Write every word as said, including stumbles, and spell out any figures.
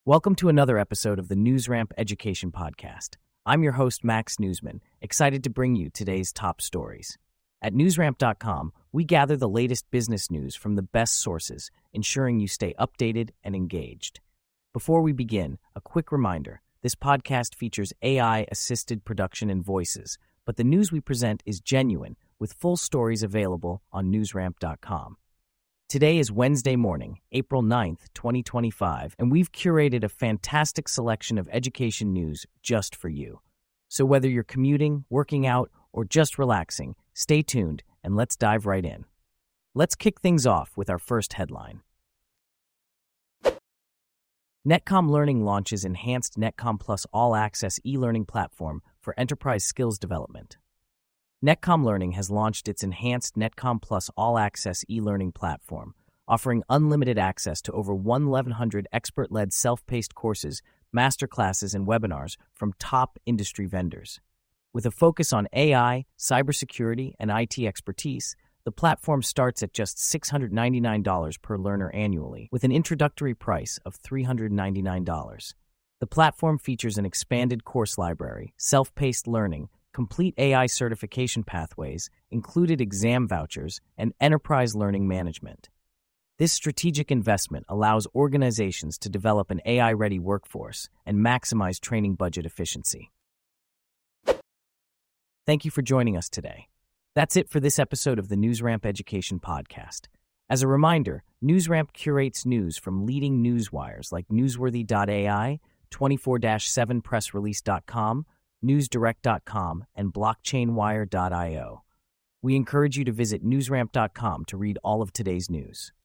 Welcome to another episode of the NewsRamp Education Podcast. I'm your host, Max Newsman, excited to bring you today's top stories. At newsramp dot com, we gather the latest business news from the best sources, ensuring you stay updated and engaged. Before we begin, a quick reminder, this podcast features A I-assisted production and voices, but the news we present is genuine, with full stories available on newsramp dot com. Today is Wednesday morning, April ninth, twenty twenty-five, and we've curated a fantastic selection of education news just for you. So whether you're commuting, working out, or just relaxing, stay tuned and let's dive right in. Let's kick things off with our first headline. Netcom Learning launches enhanced Netcom Plus all-access e-learning platform for enterprise skills development. Netcom Learning has launched its enhanced Netcom Plus all-access e-learning platform, offering unlimited access to over eleven hundred expert-led self-paced courses, masterclasses, and webinars from top industry vendors. With a focus on A I, cybersecurity, and I T expertise, the platform starts at just six hundred ninety-nine dollars per learner annually, with an introductory price of three hundred ninety-nine dollars. The platform features an expanded course library, self-paced learning, complete A I certification pathways, included exam vouchers, and enterprise learning management. This strategic investment allows organizations to develop an A I-ready workforce and maximize training budget efficiency. Thank you for joining us today. That's it for this episode of the NewsRamp Education Podcast. As a reminder, NewsRamp curates news from leading newswires like newsworthy dot A I, twenty-four seven press release dot com, newsdirect dot com, and blockchain wire dot io. We encourage you to visit newsramp dot com to read all of today's news.